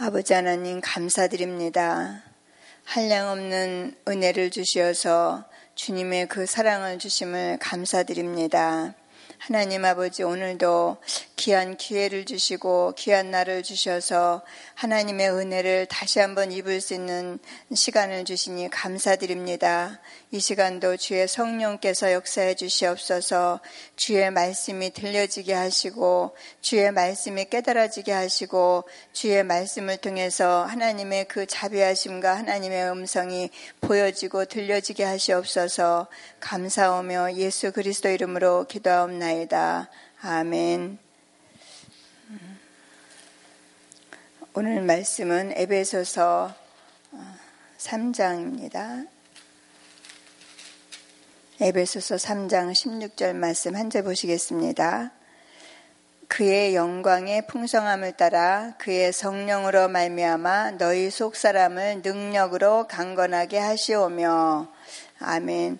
아버지 하나님 감사드립니다. 한량없는 은혜를 주시어서 주님의 그 사랑을 주심을 감사드립니다. 하나님 아버지, 오늘도 귀한 기회를 주시고 귀한 날을 주셔서 하나님의 은혜를 다시 한번 입을 수 있는 시간을 주시니 감사드립니다. 이 시간도 주의 성령께서 역사해 주시옵소서. 주의 말씀이 들려지게 하시고 주의 말씀이 깨달아지게 하시고 주의 말씀을 통해서 하나님의 그 자비하심과 하나님의 음성이 보여지고 들려지게 하시옵소서. 감사하며 예수 그리스도 이름으로 기도하옵나이다. 아멘. 오늘 말씀은 에베소서 3장입니다. 에베소서 3장 16절 말씀 한 절 보시겠습니다. 그의 영광의 풍성함을 따라 그의 성령으로 말미암아 너희 속사람을 능력으로 강건하게 하시오며. 아멘.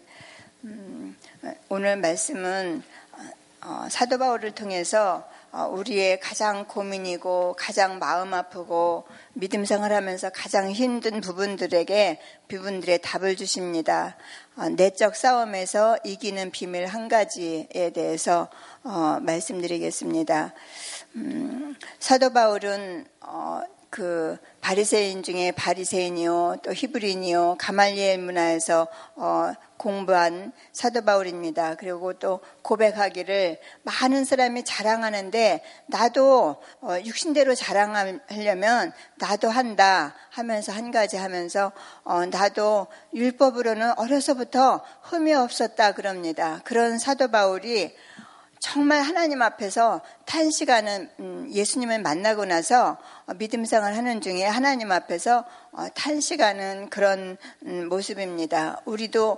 오늘 말씀은 사도 바울을 통해서 우리의 가장 고민이고 가장 마음 아프고 믿음 생활하면서 가장 힘든 부분들의 답을 주십니다. 내적 싸움에서 이기는 비밀 한 가지에 대해서 말씀드리겠습니다. 사도 바울은 그 바리새인 중에 바리새인이요 또 히브리인이요 가말리엘 문화에서 공부한 사도 바울입니다. 그리고 또 고백하기를 많은 사람이 자랑하는데 나도 육신대로 자랑하려면 나도 한다 하면서 한 가지 하면서 나도 율법으로는 어려서부터 흠이 없었다 그럽니다. 그런 사도 바울이 정말 하나님 앞에서 탄식하는 예수님을 만나고 나서 믿음생활 하는 중에 하나님 앞에서 탄식하는 그런 모습입니다. 우리도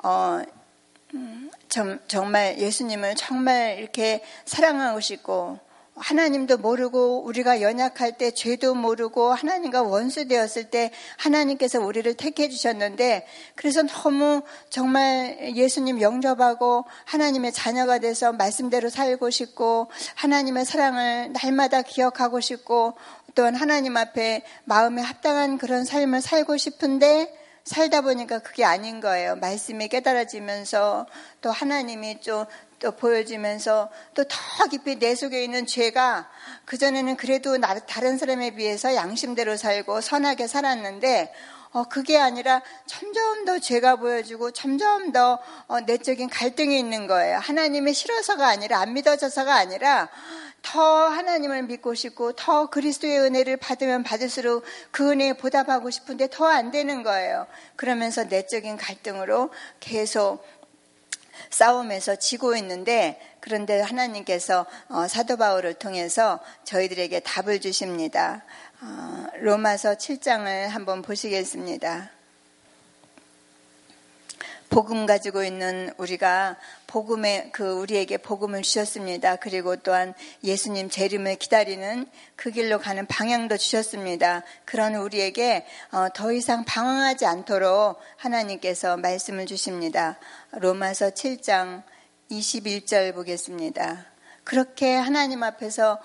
정말 예수님을 정말 이렇게 사랑하고 싶고 하나님도 모르고 우리가 연약할 때 죄도 모르고 하나님과 원수 되었을 때 하나님께서 우리를 택해 주셨는데 그래서 너무 정말 예수님 영접하고 하나님의 자녀가 돼서 말씀대로 살고 싶고 하나님의 사랑을 날마다 기억하고 싶고 또한 하나님 앞에 마음에 합당한 그런 삶을 살고 싶은데 살다 보니까 그게 아닌 거예요. 말씀이 깨달아지면서 또 하나님이 또 보여지면서 또 더 깊이 내 속에 있는 죄가 그전에는 그래도 다른 사람에 비해서 양심대로 살고 선하게 살았는데 그게 아니라 점점 더 죄가 보여지고 점점 더 내적인 갈등이 있는 거예요. 하나님이 싫어서가 아니라 안 믿어져서가 아니라 더 하나님을 믿고 싶고 더 그리스도의 은혜를 받으면 받을수록 그 은혜에 보답하고 싶은데 더 안 되는 거예요. 그러면서 내적인 갈등으로 계속 싸움에서 지고 있는데 그런데 하나님께서 사도 바울을 통해서 저희들에게 답을 주십니다. 로마서 7장을 한번 보시겠습니다. 복음 가지고 있는 우리가 우리에게 복음을 주셨습니다. 그리고 또한 예수님 재림을 기다리는 그 길로 가는 방향도 주셨습니다. 그런 우리에게 더 이상 방황하지 않도록 하나님께서 말씀을 주십니다. 로마서 7장 21절 보겠습니다. 그렇게 하나님 앞에서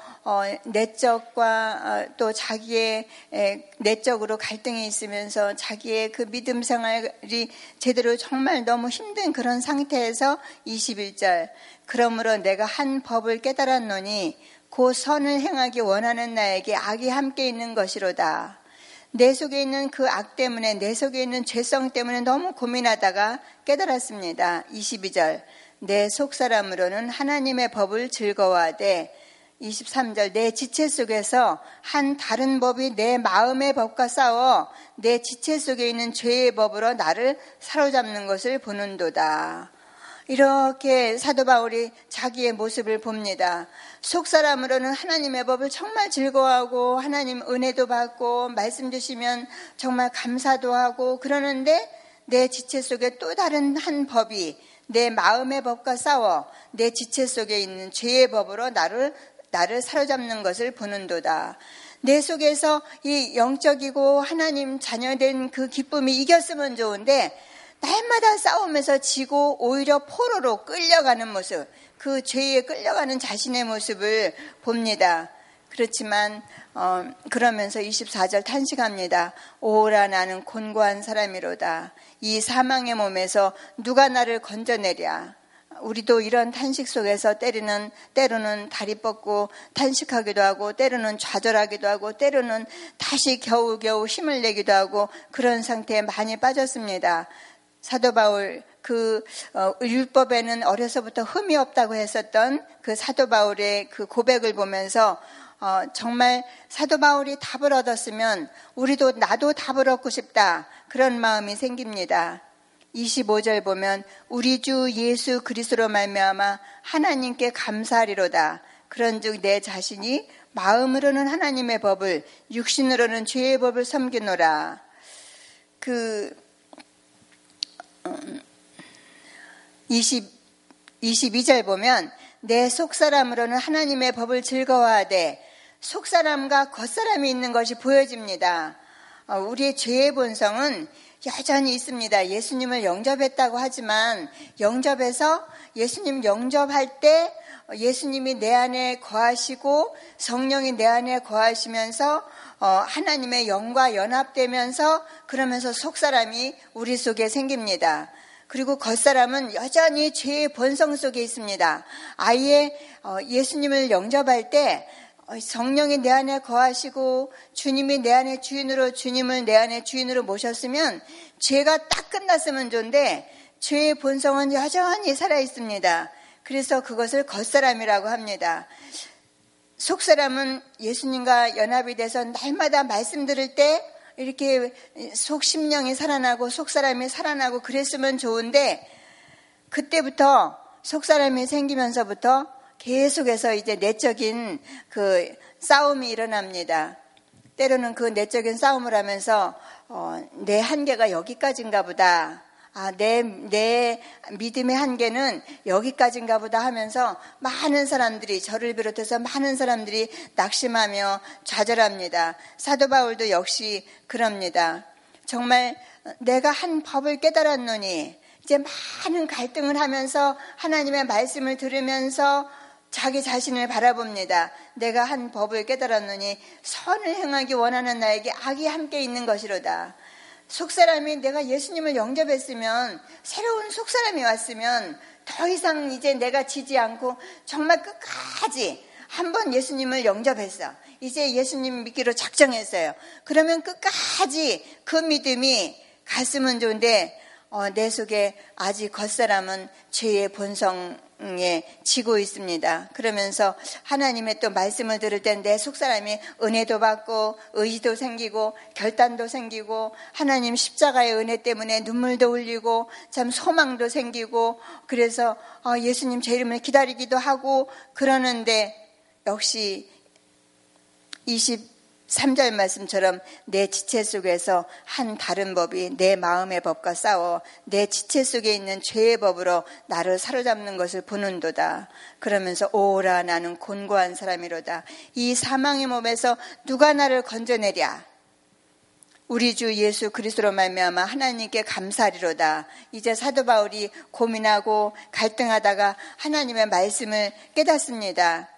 내적과 또 자기의 내적으로 갈등이 있으면서 자기의 그 믿음 생활이 제대로 정말 너무 힘든 그런 상태에서 21절 그러므로 내가 한 법을 깨달았노니 곧 선을 행하기 원하는 나에게 악이 함께 있는 것이로다. 내 속에 있는 그 악 때문에 내 속에 있는 죄성 때문에 너무 고민하다가 깨달았습니다. 22절 내 속사람으로는 하나님의 법을 즐거워하되 23절 내 지체 속에서 한 다른 법이 내 마음의 법과 싸워 내 지체 속에 있는 죄의 법으로 나를 사로잡는 것을 보는도다. 이렇게 사도 바울이 자기의 모습을 봅니다. 속사람으로는 하나님의 법을 정말 즐거워하고 하나님 은혜도 받고 말씀 주시면 정말 감사도 하고 그러는데 내 지체 속에 또 다른 한 법이 내 마음의 법과 싸워 내 지체 속에 있는 죄의 법으로 나를 사로잡는 것을 보는도다. 내 속에서 이 영적이고 하나님 자녀된 그 기쁨이 이겼으면 좋은데 날마다 싸우면서 지고 오히려 포로로 끌려가는 모습, 그 죄에 끌려가는 자신의 모습을 봅니다. 그렇지만 그러면서 24절 탄식합니다. 오라 나는 곤고한 사람이로다. 이 사망의 몸에서 누가 나를 건져내랴. 우리도 이런 탄식 속에서 때로는 다리 뻗고 탄식하기도 하고, 때로는 좌절하기도 하고, 때로는 다시 겨우겨우 힘을 내기도 하고, 그런 상태에 많이 빠졌습니다. 사도 바울, 율법에는 어려서부터 흠이 없다고 했었던 그 사도 바울의 그 고백을 보면서 정말 사도 바울이 답을 얻었으면 나도 답을 얻고 싶다, 그런 마음이 생깁니다. 25절 보면 우리 주 예수 그리스도로 말미암아 하나님께 감사하리로다. 그런즉 내 자신이 마음으로는 하나님의 법을, 육신으로는 죄의 법을 섬기노라. 22절 보면 내 속사람으로는 하나님의 법을 즐거워하되, 속사람과 겉사람이 있는 것이 보여집니다. 우리의 죄의 본성은 여전히 있습니다. 예수님을 영접했다고 하지만 영접해서 예수님 영접할 때 예수님이 내 안에 거하시고 성령이 내 안에 거하시면서 하나님의 영과 연합되면서, 그러면서 속사람이 우리 속에 생깁니다. 그리고 겉사람은 여전히 죄의 본성 속에 있습니다. 아예 예수님을 영접할 때 성령이 내 안에 거하시고 주님이 내 안에 주인으로, 주님을 내 안에 주인으로 모셨으면 죄가 딱 끝났으면 좋은데 죄의 본성은 여전히 살아있습니다. 그래서 그것을 겉사람이라고 합니다. 속사람은 예수님과 연합이 돼서 날마다 말씀 들을 때 이렇게 속심령이 살아나고 속사람이 살아나고 그랬으면 좋은데, 그때부터 속사람이 생기면서부터 계속해서 이제 내적인 그 싸움이 일어납니다. 때로는 그 내적인 싸움을 하면서 내 한계가 여기까지인가 보다, 내 믿음의 한계는 여기까지인가 보다 하면서 많은 사람들이, 저를 비롯해서 많은 사람들이 낙심하며 좌절합니다. 사도 바울도 역시 그럽니다. 정말 내가 한 법을 깨달았노니, 이제 많은 갈등을 하면서 하나님의 말씀을 들으면서 자기 자신을 바라봅니다. 내가 한 법을 깨달았노니 선을 행하기 원하는 나에게 악이 함께 있는 것이로다. 속사람이, 내가 예수님을 영접했으면, 새로운 속사람이 왔으면 더 이상 이제 내가 지지 않고 정말 끝까지 한번 예수님을 영접했어, 이제 예수님 믿기로 작정했어요. 그러면 끝까지 그 믿음이 갔으면 좋은데 내 속에 아직 겉사람은 죄의 본성에 지고 있습니다. 그러면서 하나님의 또 말씀을 들을 때 내 속사람이 은혜도 받고 의지도 생기고 결단도 생기고 하나님 십자가의 은혜 때문에 눈물도 흘리고 참 소망도 생기고, 그래서 예수님 제 이름을 기다리기도 하고 그러는데, 역시 23절 말씀처럼 내 지체 속에서 한 다른 법이 내 마음의 법과 싸워 내 지체 속에 있는 죄의 법으로 나를 사로잡는 것을 보는도다. 그러면서 오라 나는 곤고한 사람이로다. 이 사망의 몸에서 누가 나를 건져내랴. 우리 주 예수 그리스도로 말미암아 하나님께 감사하리로다. 이제 사도 바울이 고민하고 갈등하다가 하나님의 말씀을 깨닫습니다.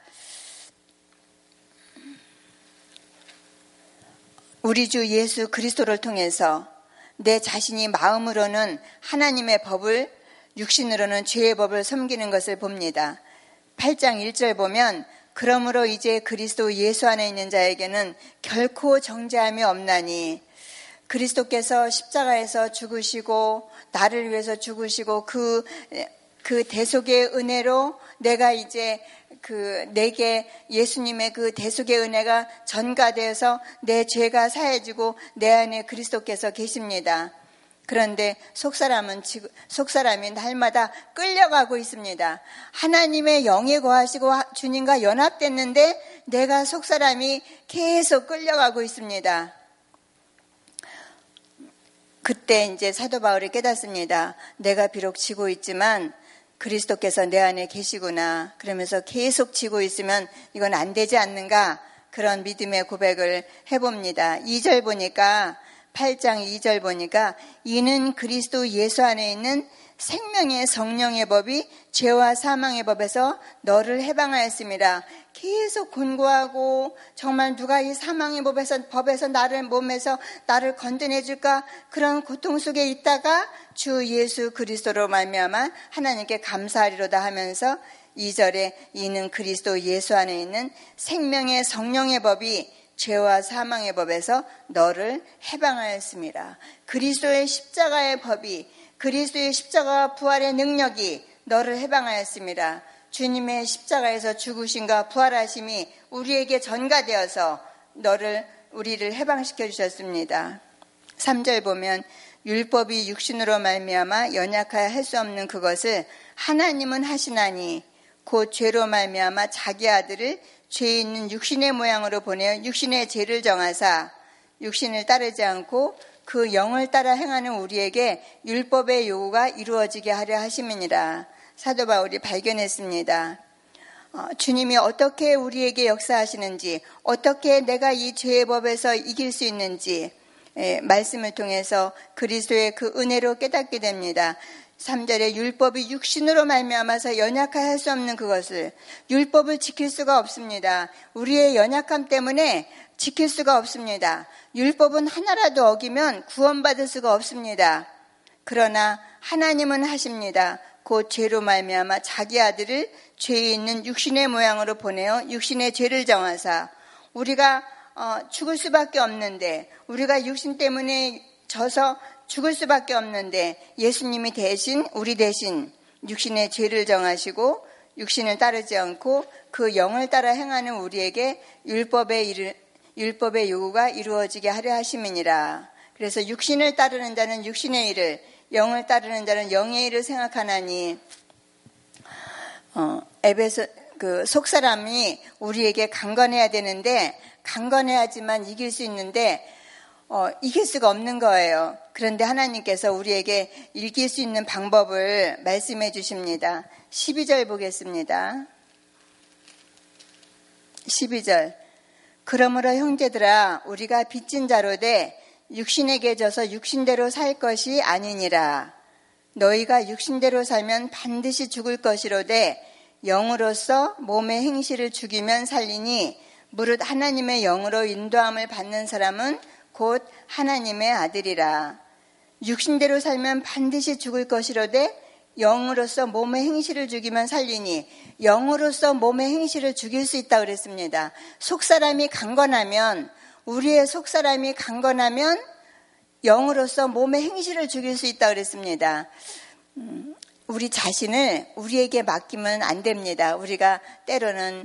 우리 주 예수 그리스도를 통해서 내 자신이 마음으로는 하나님의 법을, 육신으로는 죄의 법을 섬기는 것을 봅니다. 8장 1절 보면 그러므로 이제 그리스도 예수 안에 있는 자에게는 결코 정죄함이 없나니, 그리스도께서 십자가에서 죽으시고 나를 위해서 죽으시고 그 대속의 은혜로 내가 이제 내게 예수님의 그 대속의 은혜가 전가되어서 내 죄가 사해지고 내 안에 그리스도께서 계십니다. 그런데 속사람이 날마다 끌려가고 있습니다. 하나님의 영에 거하시고 주님과 연합됐는데 내가 속사람이 계속 끌려가고 있습니다. 그때 이제 사도 바울이 깨닫습니다. 내가 비록 지고 있지만 그리스도께서 내 안에 계시구나. 그러면서 계속 지고 있으면 이건 안 되지 않는가, 그런 믿음의 고백을 해봅니다. 2절 보니까, 8장 2절 보니까 이는 그리스도 예수 안에 있는 생명의 성령의 법이 죄와 사망의 법에서 너를 해방하였습니다. 계속 권고하고 정말 누가 이 사망의 법에서 나를 몸에서 나를 건져내 줄까 그런 고통 속에 있다가 주 예수 그리스도로 말미암아 하나님께 감사하리로다 하면서 2절에 이는 그리스도 예수 안에 있는 생명의 성령의 법이 죄와 사망의 법에서 너를 해방하였습니다. 그리스도의 십자가의 법이 그리스도의 십자가와 부활의 능력이 너를 해방하였습니다. 주님의 십자가에서 죽으심과 부활하심이 우리에게 전가되어서 우리를 해방시켜 주셨습니다. 3절 보면 율법이 육신으로 말미암아 연약하여 할 수 없는 그것을 하나님은 하시나니 곧 죄로 말미암아 자기 아들을 죄 있는 육신의 모양으로 보내어 육신의 죄를 정하사 육신을 따르지 않고 그 영을 따라 행하는 우리에게 율법의 요구가 이루어지게 하려 하심이니라. 사도 바울이 발견했습니다. 주님이 어떻게 우리에게 역사하시는지, 어떻게 내가 이 죄의 법에서 이길 수 있는지 말씀을 통해서 그리스도의 그 은혜로 깨닫게 됩니다. 3절에 율법이 육신으로 말미암아서 연약하여 할 수 없는 그것을 율법을 지킬 수가 없습니다. 우리의 연약함 때문에 지킬 수가 없습니다. 율법은 하나라도 어기면 구원받을 수가 없습니다. 그러나 하나님은 하십니다. 곧 죄로 말미암아 자기 아들을 죄에 있는 육신의 모양으로 보내어 육신의 죄를 정하사 우리가 죽을 수밖에 없는데 우리가 육신 때문에 져서 죽을 수밖에 없는데 예수님이 우리 대신 육신의 죄를 정하시고 육신을 따르지 않고 그 영을 따라 행하는 우리에게 율법의 요구가 이루어지게 하려 하심이니라. 그래서 육신을 따르는 자는 육신의 일을, 영을 따르는 자는 영의 일을 생각하나니 에베소 속사람이 우리에게 강건해야 되는데 강건해야지만 이길 수 있는데 이길 수가 없는 거예요. 그런데 하나님께서 우리에게 이길 수 있는 방법을 말씀해 주십니다. 12절 보겠습니다. 12절 그러므로 형제들아 우리가 빚진 자로 돼 육신에게 져서 육신대로 살 것이 아니니라. 너희가 육신대로 살면 반드시 죽을 것이로되 영으로서 몸의 행실을 죽이면 살리니 무릇 하나님의 영으로 인도함을 받는 사람은 곧 하나님의 아들이라. 육신대로 살면 반드시 죽을 것이로되 영으로서 몸의 행실을 죽이면 살리니 영으로서 몸의 행실을 죽일 수 있다고 그랬습니다. 속사람이 강건하면 우리의 속사람이 강건하면 영으로서 몸의 행실을 죽일 수 있다고 그랬습니다. 우리 자신을 우리에게 맡기면 안 됩니다. 우리가 때로는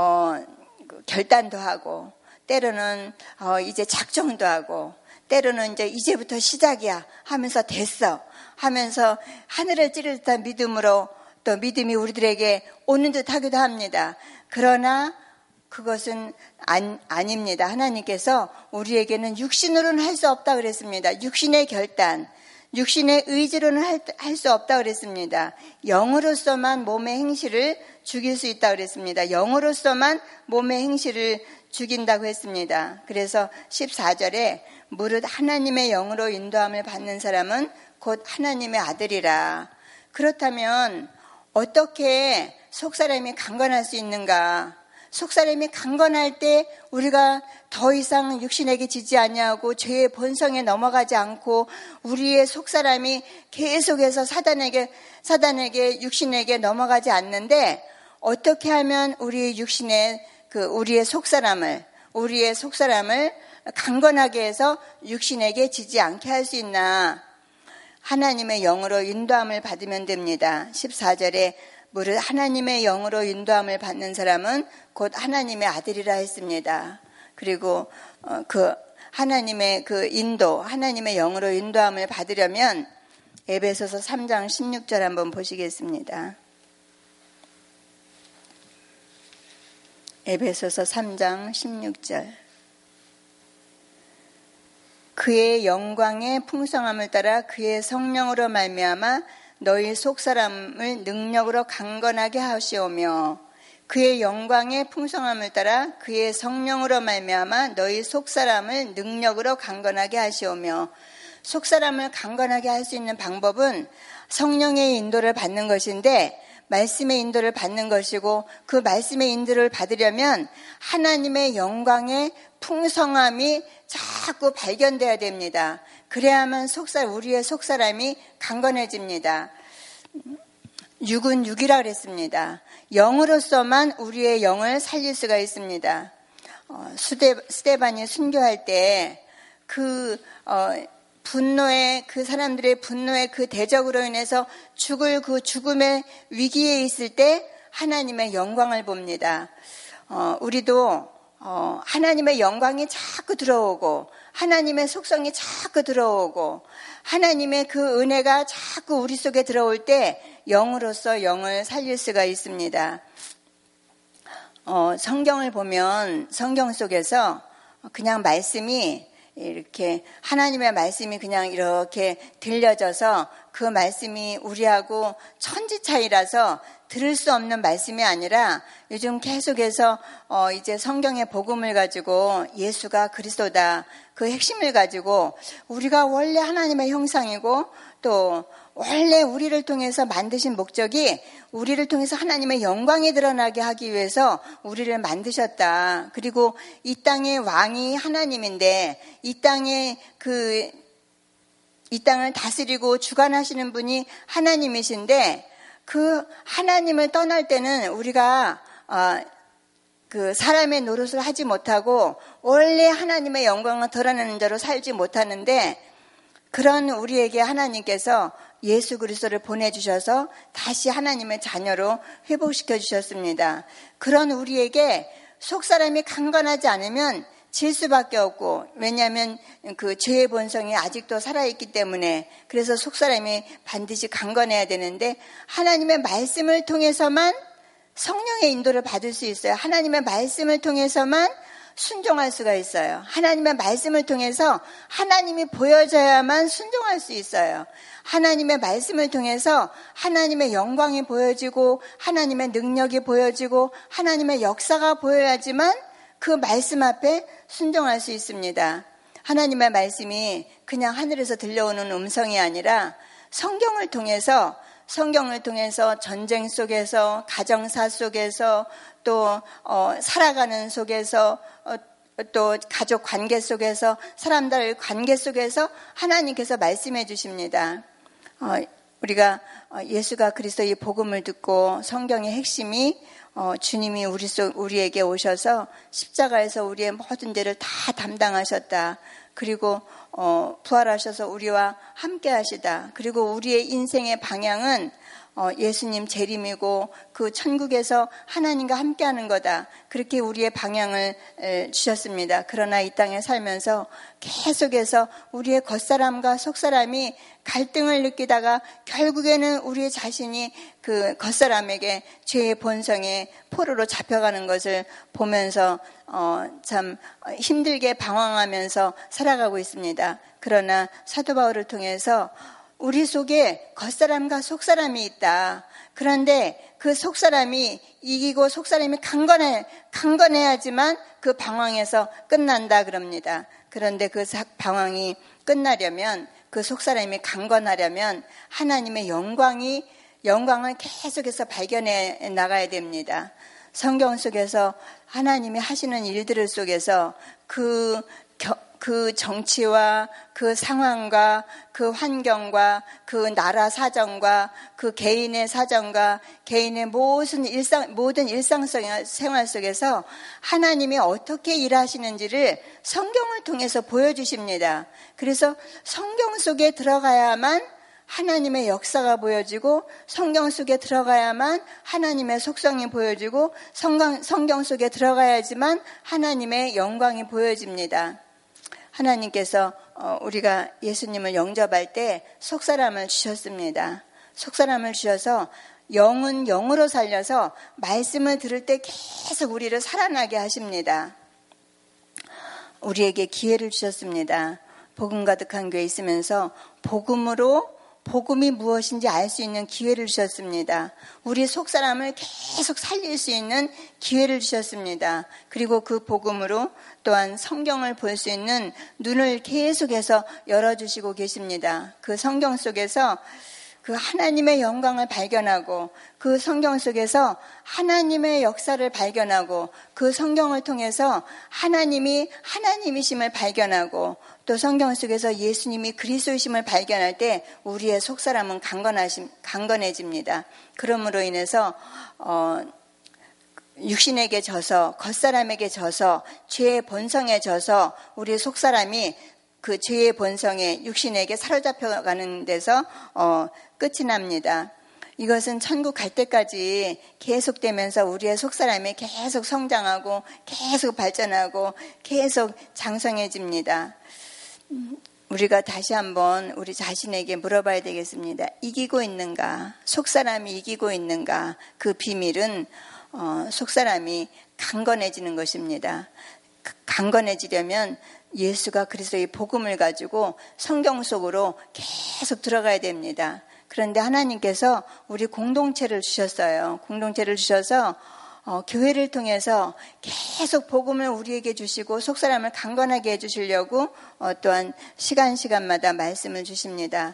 결단도 하고 때로는 이제 작정도 하고 때로는 이제부터 시작이야 하면서 됐어 하면서 하늘을 찌를 듯한 믿음으로 또 믿음이 우리들에게 오는 듯 하기도 합니다. 그러나 그것은 아닙니다. 하나님께서 우리에게는 육신으로는 할 수 없다 그랬습니다. 육신의 결단, 육신의 의지로는 할 수 없다 그랬습니다. 영으로서만 몸의 행실을 죽일 수 있다 그랬습니다. 영으로서만 몸의 행실을 죽인다고 했습니다. 그래서 14절에 무릇 하나님의 영으로 인도함을 받는 사람은 곧 하나님의 아들이라. 그렇다면 어떻게 속사람이 강건할 수 있는가? 속사람이 강건할 때 우리가 더 이상 육신에게 지지 아니하고 죄의 본성에 넘어가지 않고 우리의 속사람이 계속해서 사단에게 육신에게 넘어가지 않는데 어떻게 하면 우리의 우리의 속사람을 강건하게 해서 육신에게 지지 않게 할 수 있나? 하나님의 영으로 인도함을 받으면 됩니다. 14절에 무릇 하나님의 영으로 인도함을 받는 사람은 곧 하나님의 아들이라 했습니다. 그리고 하나님의 하나님의 영으로 인도함을 받으려면 에베소서 3장 16절 한번 보시겠습니다. 에베소서 3장 16절 그의 영광의 풍성함을 따라 그의 성령으로 말미암아 너희 속사람을 능력으로 강건하게 하시오며 그의 영광의 풍성함을 따라 그의 성령으로 말미암아 너희 속사람을 능력으로 강건하게 하시오며 속사람을 강건하게 할 수 있는 방법은 성령의 인도를 받는 것인데, 말씀의 인도를 받는 것이고, 그 말씀의 인도를 받으려면 하나님의 영광의 풍성함이 자꾸 발견돼야 됩니다. 그래야만 우리의 속사람이 강건해집니다. 육은 육이라 그랬습니다. 영으로서만 우리의 영을 살릴 수가 있습니다. 스데반이 순교할 때 그 사람들의 분노의 그 대적으로 인해서 죽을 그 죽음의 위기에 있을 때 하나님의 영광을 봅니다. 우리도 하나님의 영광이 자꾸 들어오고, 하나님의 속성이 자꾸 들어오고, 하나님의 그 은혜가 자꾸 우리 속에 들어올 때 영으로서 영을 살릴 수가 있습니다. 성경을 보면 성경 속에서 그냥 하나님의 말씀이 그냥 이렇게 들려져서 그 말씀이 우리하고 천지 차이라서 들을 수 없는 말씀이 아니라, 요즘 계속해서 이제 성경의 복음을 가지고 예수가 그리스도다, 그 핵심을 가지고 우리가 원래 하나님의 형상이고, 또 원래 우리를 통해서 만드신 목적이 우리를 통해서 하나님의 영광이 드러나게 하기 위해서 우리를 만드셨다. 그리고 이 땅의 왕이 하나님인데, 이 땅을 다스리고 주관하시는 분이 하나님이신데, 그 하나님을 떠날 때는 우리가 그 사람의 노릇을 하지 못하고 원래 하나님의 영광을 드러내는 자로 살지 못하는데, 그런 우리에게 하나님께서 예수 그리스도를 보내주셔서 다시 하나님의 자녀로 회복시켜 주셨습니다. 그런 우리에게 속사람이 강건하지 않으면 질 수밖에 없고, 왜냐하면 그 죄의 본성이 아직도 살아있기 때문에, 그래서 속사람이 반드시 강건해야 되는데, 하나님의 말씀을 통해서만 성령의 인도를 받을 수 있어요. 하나님의 말씀을 통해서만 순종할 수가 있어요. 하나님의 말씀을 통해서 하나님이 보여져야만 순종할 수 있어요. 하나님의 말씀을 통해서 하나님의 영광이 보여지고, 하나님의 능력이 보여지고, 하나님의 역사가 보여야지만 그 말씀 앞에 순종할 수 있습니다. 하나님의 말씀이 그냥 하늘에서 들려오는 음성이 아니라 성경을 통해서 전쟁 속에서, 가정사 속에서, 또 살아가는 속에서, 또 가족 관계 속에서, 사람들 관계 속에서 하나님께서 말씀해 주십니다. 우리가 예수가 그리스도의 복음을 듣고, 성경의 핵심이 주님이 우리에게 오셔서 십자가에서 우리의 모든 죄를 다 담당하셨다. 그리고 부활하셔서 우리와 함께 하시다. 그리고 우리의 인생의 방향은 예수님 재림이고, 그 천국에서 하나님과 함께하는 거다. 그렇게 우리의 방향을 주셨습니다. 그러나 이 땅에 살면서 계속해서 우리의 겉사람과 속사람이 갈등을 느끼다가 결국에는 우리 자신이 그 겉사람에게 죄의 본성의 포로로 잡혀가는 것을 보면서 참 힘들게 방황하면서 살아가고 있습니다. 그러나 사도 바울을 통해서 우리 속에 겉사람과 속사람이 있다. 그런데 그 속사람이 이기고 속사람이 강건해야지만 그 방황에서 끝난다 그럽니다. 그런데 그 방황이 끝나려면, 그 속사람이 강건하려면 하나님의 영광을 계속해서 발견해 나가야 됩니다. 성경 속에서 하나님이 하시는 일들 속에서 그 정치와 그 상황과 그 환경과 그 나라 사정과 그 개인의 사정과 개인의 모든 일상생활 속에서 하나님이 어떻게 일하시는지를 성경을 통해서 보여주십니다. 그래서 성경 속에 들어가야만 하나님의 역사가 보여지고, 성경 속에 들어가야만 하나님의 속성이 보여지고, 성경 속에 들어가야지만 하나님의 영광이 보여집니다. 하나님께서 우리가 예수님을 영접할 때 속사람을 주셨습니다. 속사람을 주셔서 영은 영으로 살려서 말씀을 들을 때 계속 우리를 살아나게 하십니다. 우리에게 기회를 주셨습니다. 복음 가득한 교회 있으면서 복음으로 복음이 무엇인지 알 수 있는 기회를 주셨습니다. 우리 속사람을 계속 살릴 수 있는 기회를 주셨습니다. 그리고 그 복음으로 또한 성경을 볼 수 있는 눈을 계속해서 열어주시고 계십니다. 그 성경 속에서 그 하나님의 영광을 발견하고 그 성경 속에서 하나님의 역사를 발견하고 그 성경을 통해서 하나님이 하나님이심을 발견하고 또 성경 속에서 예수님이 그리스도이심을 발견할 때 우리의 속사람은 강건해집니다. 그러므로 인해서 육신에게 져서 겉사람에게 져서 죄의 본성에 져서 우리의 속사람이 그 죄의 본성에 육신에게 사로잡혀가는 데서 끝이 납니다. 이것은 천국 갈 때까지 계속되면서 우리의 속사람이 계속 성장하고 계속 발전하고 계속 장성해집니다. 우리가 다시 한번 우리 자신에게 물어봐야 되겠습니다. 이기고 있는가? 속사람이 이기고 있는가? 그 비밀은 속사람이 강건해지는 것입니다. 강건해지려면 예수가 그리스도의 복음을 가지고 성경 속으로 계속 들어가야 됩니다. 그런데 하나님께서 우리 공동체를 주셨어요. 공동체를 주셔서 교회를 통해서 계속 복음을 우리에게 주시고 속사람을 강건하게 해주시려고 또한 시간마다 말씀을 주십니다.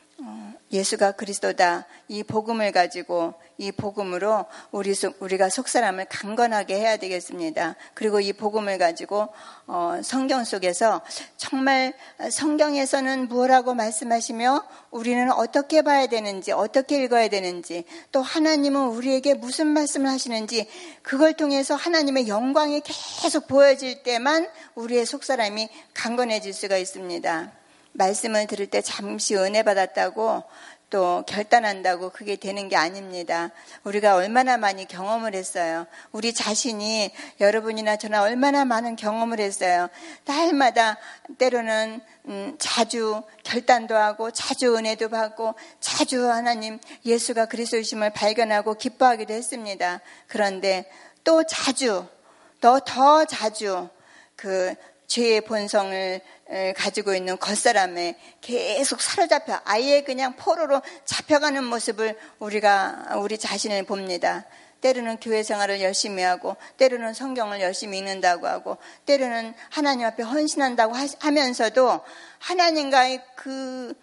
예수가 그리스도다. 이 복음을 가지고 이 복음으로 우리가 속사람을 강건하게 해야 되겠습니다. 그리고 이 복음을 가지고 성경 속에서 정말 성경에서는 무엇라고 말씀하시며 우리는 어떻게 봐야 되는지 어떻게 읽어야 되는지 또 하나님은 우리에게 무슨 말씀을 하시는지 그걸 통해서 하나님의 영광이 계속 보여질 때만 우리의 속사람이 강건해질 수가 있습니다. 말씀을 들을 때 잠시 은혜 받았다고 또 결단한다고 그게 되는 게 아닙니다. 우리가 얼마나 많이 경험을 했어요. 우리 자신이 여러분이나 저나 얼마나 많은 경험을 했어요. 날마다 때로는 자주 결단도 하고 자주 은혜도 받고 자주 하나님 예수가 그리스도이심을 발견하고 기뻐하기도 했습니다. 그런데 또 자주 더 자주 그 죄의 본성을 가지고 있는 겉사람에 계속 사로잡혀 아예 그냥 포로로 잡혀가는 모습을 우리 자신을 봅니다. 때로는 교회 생활을 열심히 하고 때로는 성경을 열심히 읽는다고 하고 때로는 하나님 앞에 헌신한다고 하면서도 하나님과의 그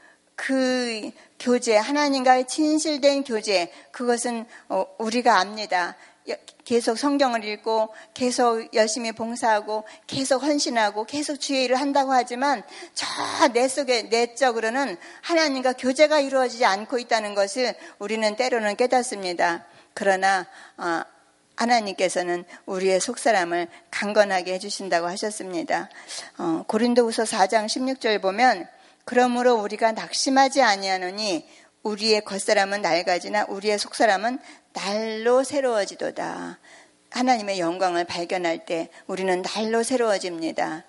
교제, 하나님과의 진실된 교제, 그것은 우리가 압니다. 계속 성경을 읽고 계속 열심히 봉사하고 계속 헌신하고 계속 주의 일을 한다고 하지만 저 내 속에 내적으로는 하나님과 교제가 이루어지지 않고 있다는 것을 우리는 때로는 깨닫습니다. 그러나 하나님께서는 우리의 속사람을 강건하게 해주신다고 하셨습니다. 고린도후서 4장 16절 보면 그러므로 우리가 낙심하지 아니하노니 우리의 겉사람은 낡아지나 우리의 속사람은 날로 새로워지도다. 하나님의 영광을 발견할 때 우리는 날로 새로워집니다.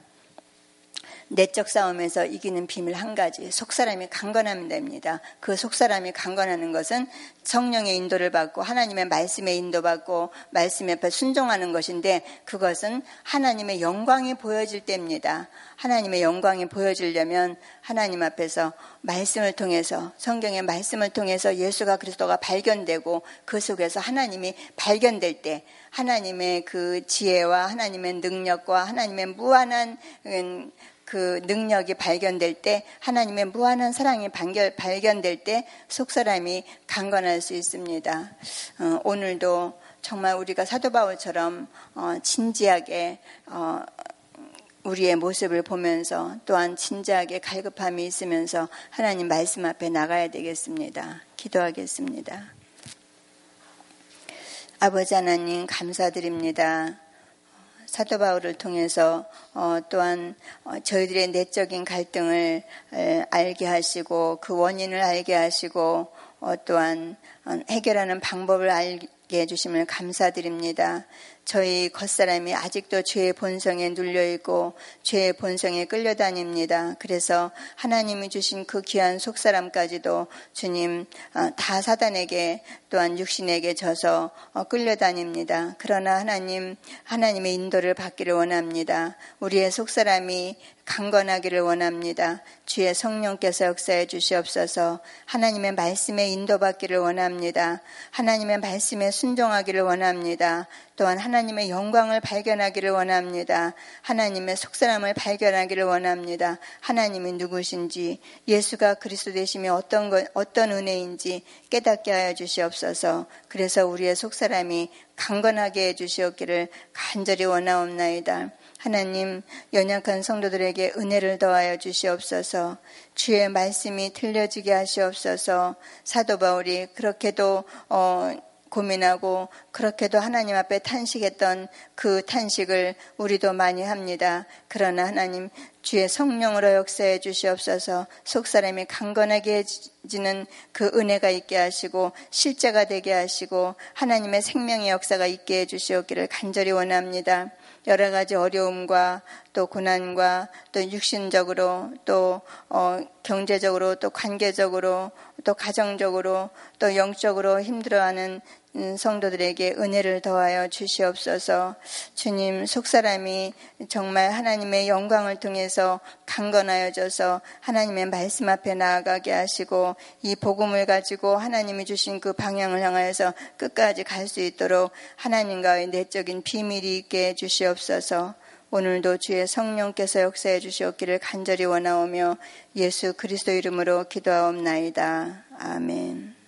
내적 싸움에서 이기는 비밀 한 가지, 속사람이 강건하면 됩니다. 그 속사람이 강건하는 것은 성령의 인도를 받고 하나님의 말씀에 인도받고 말씀 앞에 순종하는 것인데 그것은 하나님의 영광이 보여질 때입니다. 하나님의 영광이 보여지려면 하나님 앞에서 말씀을 통해서 성경의 말씀을 통해서 예수가 그리스도가 발견되고 그 속에서 하나님이 발견될 때 하나님의 그 지혜와 하나님의 능력과 하나님의 무한한 그 능력이 발견될 때 하나님의 무한한 사랑이 발견될 때 속사람이 강건할 수 있습니다. 오늘도 정말 우리가 사도 바울처럼 진지하게 우리의 모습을 보면서 또한 진지하게 갈급함이 있으면서 하나님 말씀 앞에 나가야 되겠습니다. 기도하겠습니다. 아버지 하나님 감사드립니다. 사도 바울을 통해서 또한 저희들의 내적인 갈등을 알게 하시고 그 원인을 알게 하시고 또한 해결하는 방법을 알게 해주심을 감사드립니다. 저희 겉사람이 아직도 죄의 본성에 눌려있고 죄의 본성에 끌려다닙니다. 그래서 하나님이 주신 그 귀한 속사람까지도 주님 다 사단에게 또한 육신에게 져서 끌려다닙니다. 그러나 하나님의 인도를 받기를 원합니다. 우리의 속사람이 강건하기를 원합니다. 주의 성령께서 역사해 주시옵소서. 하나님의 말씀에 인도받기를 원합니다. 하나님의 말씀에 순종하기를 원합니다. 또한 하나님의 영광을 발견하기를 원합니다. 하나님의 속사람을 발견하기를 원합니다. 하나님이 누구신지, 예수가 그리스도 되심이 어떤 은혜인지 깨닫게 하여 주시옵소서. 그래서 우리의 속사람이 강건하게 해 주시옵기를 간절히 원하옵나이다. 하나님, 연약한 성도들에게 은혜를 더하여 주시옵소서. 주의 말씀이 들려지게 하시옵소서. 사도 바울이 그렇게도 고민하고 그렇게도 하나님 앞에 탄식했던 그 탄식을 우리도 많이 합니다. 그러나 하나님, 주의 성령으로 역사해 주시옵소서. 속사람이 강건하게 해지는 그 은혜가 있게 하시고 실제가 되게 하시고 하나님의 생명의 역사가 있게 해 주시옵기를 간절히 원합니다. 여러 가지 어려움과 또 고난과 또 육신적으로 또 경제적으로 또 관계적으로 또 가정적으로 또 영적으로 힘들어하는 성도들에게 은혜를 더하여 주시옵소서. 주님, 속사람이 정말 하나님의 영광을 통해서 강건하여져서 하나님의 말씀 앞에 나아가게 하시고 이 복음을 가지고 하나님이 주신 그 방향을 향하여서 끝까지 갈 수 있도록 하나님과의 내적인 비밀이 있게 해주시옵소서. 오늘도 주의 성령께서 역사해 주시옵기를 간절히 원하오며 예수 그리스도 이름으로 기도하옵나이다. 아멘.